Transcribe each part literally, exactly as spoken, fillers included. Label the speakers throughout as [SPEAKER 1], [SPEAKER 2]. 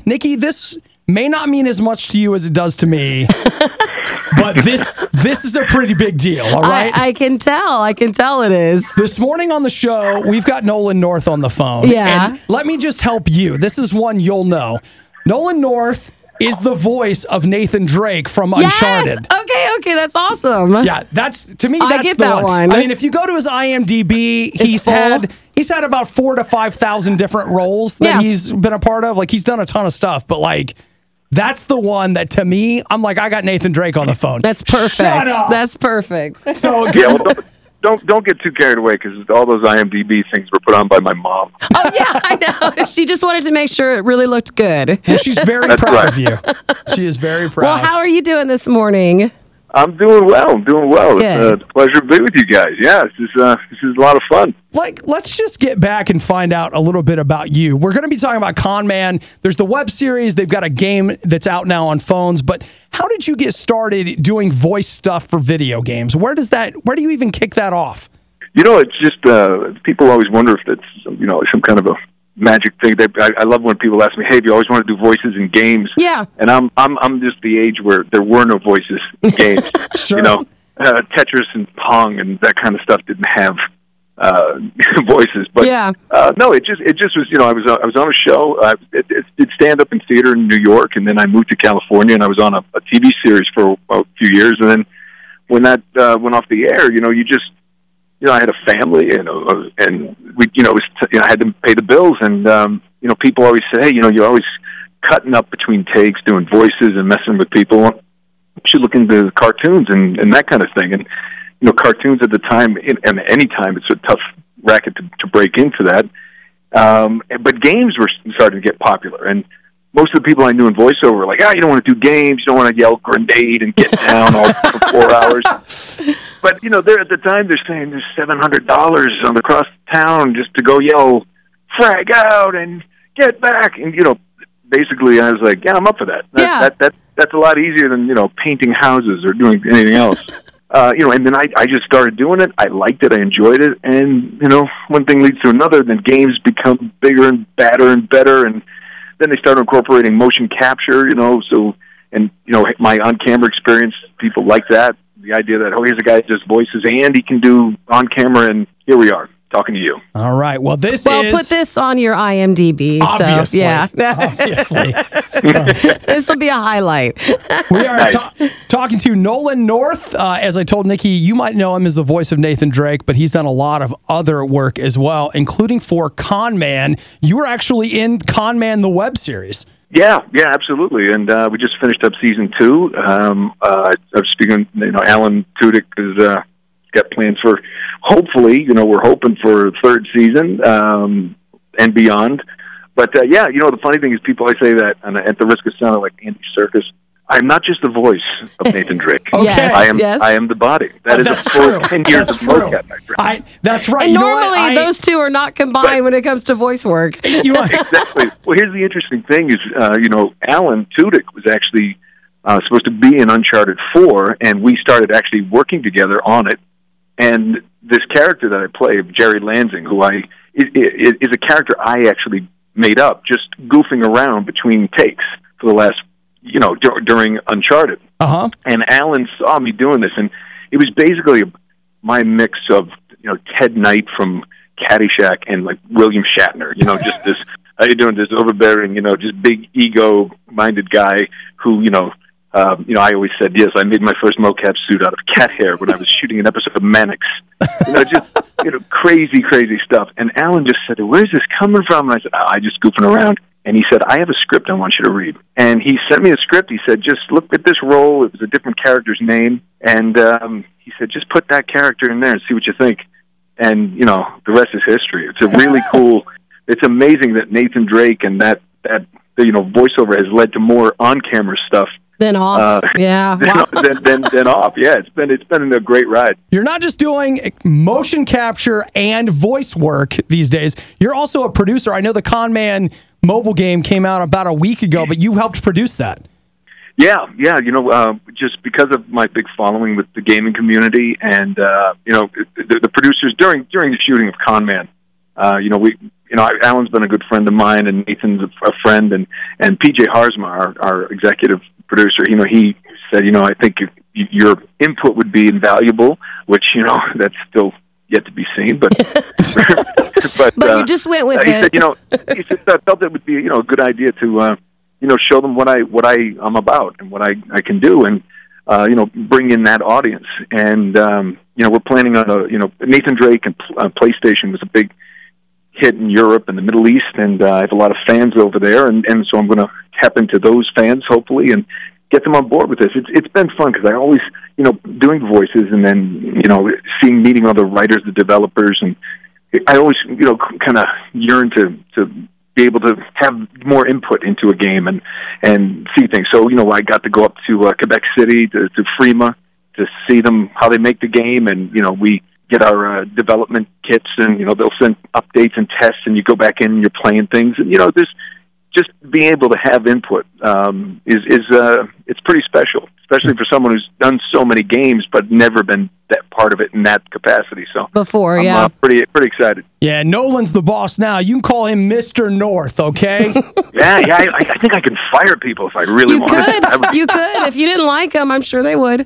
[SPEAKER 1] Nikki, this may not mean as much to you as it does to me, but this this is a pretty big deal, all right?
[SPEAKER 2] I, I can tell. I can tell it is.
[SPEAKER 1] This morning on the show, we've got Nolan North on the phone.
[SPEAKER 2] Yeah.
[SPEAKER 1] And let me just help you. This is one you'll know. Nolan North is the voice of Nathan Drake from Uncharted.
[SPEAKER 2] Yes! Okay, okay, that's awesome.
[SPEAKER 1] Yeah, that's to me.
[SPEAKER 2] I
[SPEAKER 1] That's
[SPEAKER 2] get
[SPEAKER 1] the
[SPEAKER 2] that
[SPEAKER 1] one.
[SPEAKER 2] one.
[SPEAKER 1] I mean, if you go to his I M D B, he's
[SPEAKER 2] full.
[SPEAKER 1] had he's had about four to five thousand different roles that
[SPEAKER 2] Yeah.
[SPEAKER 1] he's been a part of. Like he's done a ton of stuff, but like that's the one that to me, I'm like, I got Nathan Drake on the phone.
[SPEAKER 2] That's perfect.
[SPEAKER 1] Shut up.
[SPEAKER 2] That's perfect.
[SPEAKER 1] So
[SPEAKER 3] Yeah,
[SPEAKER 1] good.
[SPEAKER 3] well, don't, don't don't get too carried away because all those I M D B things were put on by my mom.
[SPEAKER 2] Oh, yeah, I know. She just wanted to make sure it really looked good.
[SPEAKER 1] Well, she's very
[SPEAKER 3] That's
[SPEAKER 1] proud
[SPEAKER 3] right.
[SPEAKER 1] of you. She is very proud.
[SPEAKER 2] Well, how are you doing this morning?
[SPEAKER 3] I'm doing well. I'm doing well. It's,
[SPEAKER 2] Good.
[SPEAKER 3] uh, it's a pleasure to be with you guys. Yeah, this is uh, this is a lot of fun.
[SPEAKER 1] Like, let's just get back and find out a little bit about you. We're going to be talking about Con Man. There's the web series. They've got a game that's out now on phones. But how did you get started doing voice stuff for video games? Where does that? Where do you even kick that off?
[SPEAKER 3] You know, it's just uh, people always wonder if it's you know some kind of a magic thing. They, I, I love when people ask me, "Hey, do you always want to do voices in games?"
[SPEAKER 2] Yeah.
[SPEAKER 3] And I'm I'm I'm just the age where there were no voices in games.
[SPEAKER 1] Sure.
[SPEAKER 3] You know, uh, Tetris and Pong and that kind of stuff didn't have uh, voices. But
[SPEAKER 2] Yeah.
[SPEAKER 3] uh, no, it just it just was. You know, I was I was on a show. I it, it did stand up in theater in New York, and then I moved to California, and I was on a, a T V series for a few years, and then when that uh, went off the air, you know, you just you know, I had a family, you know, and we, you know, it was t- you know, I had to pay the bills, and um, you know, people always say, hey, you know, you're always cutting up between takes, doing voices, and messing with people. You should look into cartoons and, and that kind of thing. And you know, cartoons at the time, in, and any time, it's a tough racket to, to break into that. Um, but games were starting to get popular, and most of the people I knew in voiceover were like, ah, you don't want to do games, you don't want to yell grenade and get down all for four hours. But, you know, they're at the time, they're saying there's seven hundred dollars on across town just to go yell, frag out and get back. And, you know, basically I was like, yeah, I'm up for that. That,
[SPEAKER 2] Yeah.
[SPEAKER 3] that, that That's a lot easier than, you know, painting houses or doing anything else. Uh, you know, and then I, I just started doing it. I liked it. I enjoyed it. And, you know, one thing leads to another. Then games become bigger and badder and better. And then they started incorporating motion capture, you know, so, and, you know, my on-camera experience, people like that. The idea that, oh, here's a guy that does voices and he can do on-camera, and here we are, talking to you.
[SPEAKER 1] All right. Well, this
[SPEAKER 2] Well,
[SPEAKER 1] is
[SPEAKER 2] put this on your I M D B.
[SPEAKER 1] obviously.
[SPEAKER 2] So, yeah.
[SPEAKER 1] Obviously.
[SPEAKER 2] This will be a highlight.
[SPEAKER 1] We are
[SPEAKER 3] Nice.
[SPEAKER 1] ta- talking to Nolan North. Uh, as I told Nikki, you might know him as the voice of Nathan Drake, but he's done a lot of other work as well, including for Con Man. You were actually in Con Man, the web series.
[SPEAKER 3] Yeah, yeah, absolutely. And uh, we just finished up season two. Um, uh, I was speaking, you know, Alan Tudyk has uh, got plans for, hopefully, you know, we're hoping for a third season um, and beyond. But, uh, yeah, you know, the funny thing is people, I say that, and at the risk of sounding like Andy Serkis, I'm not just the voice of Nathan Drake.
[SPEAKER 1] Okay.
[SPEAKER 2] Yes,
[SPEAKER 3] I am
[SPEAKER 2] yes.
[SPEAKER 3] I am the body. That
[SPEAKER 1] Oh,
[SPEAKER 3] is
[SPEAKER 1] that's
[SPEAKER 3] a full
[SPEAKER 1] true.
[SPEAKER 3] ten years
[SPEAKER 1] That's
[SPEAKER 3] of
[SPEAKER 1] true.
[SPEAKER 3] mocap, my friend.
[SPEAKER 1] I, that's right.
[SPEAKER 2] And
[SPEAKER 1] You know what?
[SPEAKER 2] normally
[SPEAKER 1] I-
[SPEAKER 2] those two are not combined when it comes to voice work.
[SPEAKER 1] You know,
[SPEAKER 3] Exactly. Well, here's the interesting thing is, uh, you know, Alan Tudyk was actually uh, supposed to be in Uncharted four, and we started actually working together on it. And this character that I play, Jerry Lansing, who I is, is, is a character I actually made up, just goofing around between takes for the last, you know, dur- during Uncharted.
[SPEAKER 1] uh-huh.
[SPEAKER 3] And Alan saw me doing this, and it was basically my mix of, you know, Ted Knight from Caddyshack and like William Shatner, you know, just this, how you doing, this overbearing, you know, just big ego-minded guy who, you know, um, you know, I always said, yes, I made my first mocap suit out of cat hair when I was shooting an episode of Mannix. You know, just, you know, crazy, crazy stuff. And Alan just said, where's this coming from? And I said, oh, I just goofing around. And he said, I have a script I want you to read. And he sent me a script. He said, just look at this role. It was a different character's name. And um, he said, just put that character in there and see what you think. And, you know, the rest is history. It's a really cool, it's amazing that Nathan Drake and that, that you know, voiceover has led to more on-camera stuff
[SPEAKER 2] Then off.
[SPEAKER 3] uh,
[SPEAKER 2] yeah.
[SPEAKER 3] than,
[SPEAKER 2] Wow.
[SPEAKER 3] than, than, than off. Yeah, it's been, it's been a great ride.
[SPEAKER 1] You're not just doing motion capture and voice work these days. You're also a producer. I know the Con Man mobile game came out about a week ago, but you helped produce that.
[SPEAKER 3] Yeah, yeah, you know, uh, just because of my big following with the gaming community, and uh, you know, the, the producers during during the shooting of Con Man, uh, you know, we you know, Alan's been a good friend of mine, and Nathan's a, a friend, and and P J Harzma, our, our executive producer, you know, he said, you know, I think if your input would be invaluable, which, you know, that's still yet to be seen, but
[SPEAKER 2] but, but uh, you just went with
[SPEAKER 3] uh, he
[SPEAKER 2] it.
[SPEAKER 3] Said, you know, he said, I felt it would be, you know, a good idea to, uh, you know, show them what I what I am about and what I, I can do, and uh, you know, bring in that audience. And um, you know, we're planning on a, you know, Nathan Drake and uh, PlayStation was a big hit in Europe and the Middle East, and uh, I have a lot of fans over there, and, and so I'm going to tap into those fans hopefully and get them on board with this. It's it's been fun because I always, you know, doing voices and then, you know, seeing, meeting other writers, the developers, and I always, you know, kind of yearn to, to be able to have more input into a game and, and see things. So, you know, I got to go up to uh, Quebec City, to, to Frima, to see them, how they make the game, and, you know, we get our uh, development kits, and, you know, they'll send updates and tests, and you go back in and you're playing things, and, you know, there's just being able to have input um, is is uh, it's pretty special, especially for someone who's done so many games but never been that part of it in that capacity. So
[SPEAKER 2] before,
[SPEAKER 3] I'm,
[SPEAKER 2] yeah,
[SPEAKER 3] uh, pretty pretty excited.
[SPEAKER 1] Yeah, Nolan's the boss now. You can call him Mister North, okay?
[SPEAKER 3] yeah, yeah. I, I think I can fire people if I really
[SPEAKER 2] you
[SPEAKER 3] wanted.
[SPEAKER 2] Could. Would... You could. If you didn't like them, I'm sure they would.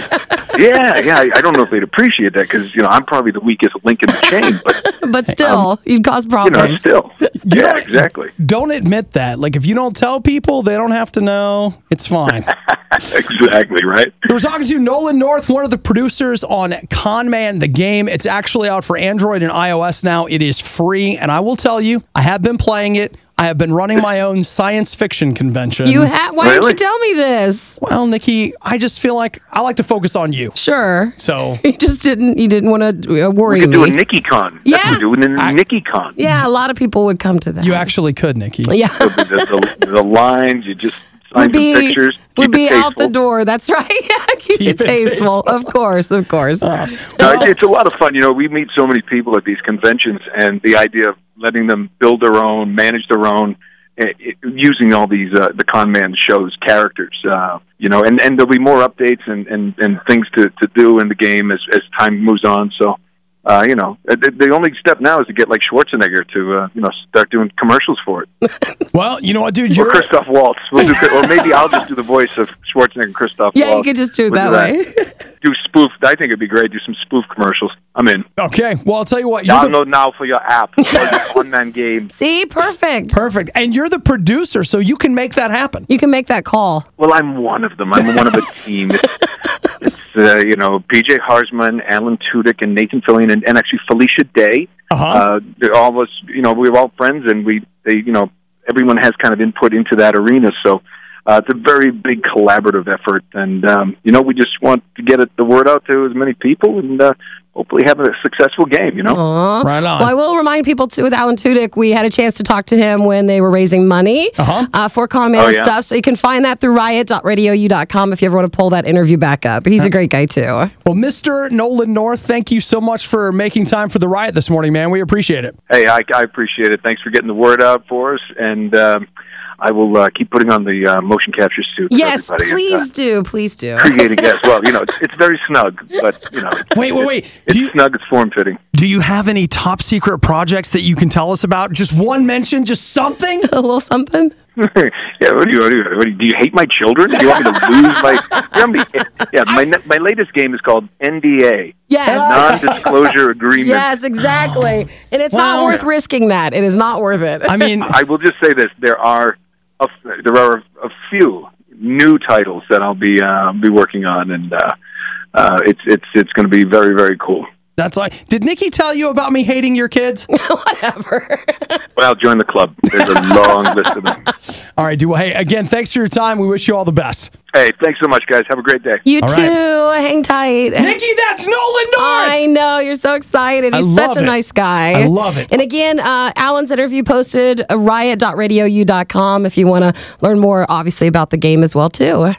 [SPEAKER 3] yeah, yeah. I, I don't know if they'd appreciate that because, you know, I'm probably the weakest link in the chain. But
[SPEAKER 2] but still, um, you'd cause problems.
[SPEAKER 3] You know, still. Yeah, exactly.
[SPEAKER 1] Don't admit that. Like, if you don't tell people, they don't have to know. It's fine.
[SPEAKER 3] Exactly, right?
[SPEAKER 1] We're talking to Nolan North, one of the producers on Con Man, the game. It's actually out for Android and iOS now. It is free, and I will tell you, I have been playing it. I have been running my own science fiction convention.
[SPEAKER 2] You have? Why
[SPEAKER 3] really?
[SPEAKER 2] didn't you tell me this?
[SPEAKER 1] Well, Nikki, I just feel like I like to focus on you.
[SPEAKER 2] Sure.
[SPEAKER 1] So
[SPEAKER 2] you just didn't. You didn't want to uh, worry
[SPEAKER 3] we could
[SPEAKER 2] me.
[SPEAKER 3] do a NikkiCon.
[SPEAKER 2] Yeah,
[SPEAKER 3] That's what we're doing a NikkiCon.
[SPEAKER 2] Yeah, a lot of people would come to that.
[SPEAKER 1] You actually could, Nikki.
[SPEAKER 2] Yeah.
[SPEAKER 3] the, the, the, the lines, you just sign
[SPEAKER 2] would be,
[SPEAKER 3] some pictures.
[SPEAKER 2] Would be
[SPEAKER 3] tasteful.
[SPEAKER 2] out the door. That's right. Yeah, keep,
[SPEAKER 1] Keep
[SPEAKER 2] it,
[SPEAKER 1] it
[SPEAKER 2] tasteful.
[SPEAKER 1] tasteful.
[SPEAKER 2] Of course, of course.
[SPEAKER 1] Uh,
[SPEAKER 3] No, it's, it's a lot of fun. You know, we meet so many people at these conventions, and the idea of letting them build their own, manage their own, uh, using all these uh, the Con Man show's characters. Uh, you know, and, and there'll be more updates and, and, and things to, to do in the game as as time moves on. So. Uh, you know, the, the only step now is to get like Schwarzenegger to, uh, you know, start doing commercials for it.
[SPEAKER 1] Well, you know what, dude?
[SPEAKER 3] Or
[SPEAKER 1] You're
[SPEAKER 3] Christoph Waltz. We'll do, or maybe I'll just do the voice of Schwarzenegger and Christoph
[SPEAKER 2] Yeah,
[SPEAKER 3] Waltz.
[SPEAKER 2] you could just do it
[SPEAKER 3] We'll
[SPEAKER 2] that
[SPEAKER 3] do
[SPEAKER 2] way.
[SPEAKER 3] Do spoof. I think it'd be great. Do some spoof commercials. I'm in.
[SPEAKER 1] okay. Well, I'll tell you what. You're the,
[SPEAKER 3] Download now for your app. On that game.
[SPEAKER 2] See, perfect.
[SPEAKER 1] perfect, and you're the producer, so you can make that happen.
[SPEAKER 2] You can make that call.
[SPEAKER 3] Well, I'm one of them. I'm one of a team. It's, it's uh, you know, P J Harzman, Alan Tudyk, and Nathan Fillion, and, and actually Felicia Day.
[SPEAKER 1] Uh-huh.
[SPEAKER 3] Uh, they're all of us, you know, we're all friends, and we, they, you know, everyone has kind of input into that arena. So uh, it's a very big collaborative effort, and um, you know, we just want to get it, the word out to as many people, and uh, hopefully have a successful game. You know,
[SPEAKER 2] Aww.
[SPEAKER 1] Right on.
[SPEAKER 2] Well, I will remind people too with Alan Tudyk, we had a chance to talk to him when they were raising money
[SPEAKER 1] Uh-huh.
[SPEAKER 2] uh, for Con Man
[SPEAKER 3] Oh,
[SPEAKER 2] and
[SPEAKER 3] yeah.
[SPEAKER 2] stuff. So you can find that through riot dot radio u dot com if you ever want to pull that interview back up. But he's a great guy too.
[SPEAKER 1] Well, Mister Nolan North, thank you so much for making time for the Riot this morning, man. We appreciate it.
[SPEAKER 3] hey, I, I appreciate it. Thanks for getting the word out for us, and um, I will uh, keep putting on the uh, motion capture suit. for
[SPEAKER 2] Yes,
[SPEAKER 3] everybody and,
[SPEAKER 2] please
[SPEAKER 3] uh,
[SPEAKER 2] do. Please do.
[SPEAKER 3] creating as well. You know, it's, it's very snug, but you know, it's,
[SPEAKER 1] Wait, wait, wait.
[SPEAKER 3] it's
[SPEAKER 1] Do you,
[SPEAKER 3] snug. It's form fitting.
[SPEAKER 1] do you have any top secret projects that you can tell us about? Just one mention, just something?
[SPEAKER 2] A little something.
[SPEAKER 3] yeah, what do you, what do you, what do you, do you hate my children? Do you want me to lose my? You know, me, yeah, my ne- my latest game is called N D A,
[SPEAKER 2] Yes.
[SPEAKER 3] non-disclosure agreement.
[SPEAKER 2] Yes, exactly. And it's
[SPEAKER 1] Well,
[SPEAKER 2] not worth risking that. It is not worth it.
[SPEAKER 1] I mean,
[SPEAKER 3] I will just say this: there are a, there are a few new titles that I'll be uh, be working on, and uh, uh, it's it's it's going to be very very cool.
[SPEAKER 1] that's like. Did Nikki tell you about me hating your kids?
[SPEAKER 2] Whatever.
[SPEAKER 3] Well, join the club. There's a long list of them.
[SPEAKER 1] All right, dude. Hey, again, thanks for your time. We wish you all the best.
[SPEAKER 3] Hey, thanks so much, guys. Have a great day.
[SPEAKER 2] You
[SPEAKER 1] All
[SPEAKER 2] too.
[SPEAKER 1] right.
[SPEAKER 2] Hang tight.
[SPEAKER 1] Nikki, that's Nolan North.
[SPEAKER 2] I know. You're so excited.
[SPEAKER 1] I
[SPEAKER 2] He's
[SPEAKER 1] love
[SPEAKER 2] such a
[SPEAKER 1] it.
[SPEAKER 2] nice guy.
[SPEAKER 1] I love it.
[SPEAKER 2] And again, uh, Alan's interview posted at riot dot radio u dot com if you want to learn more, obviously, about the game as well, too.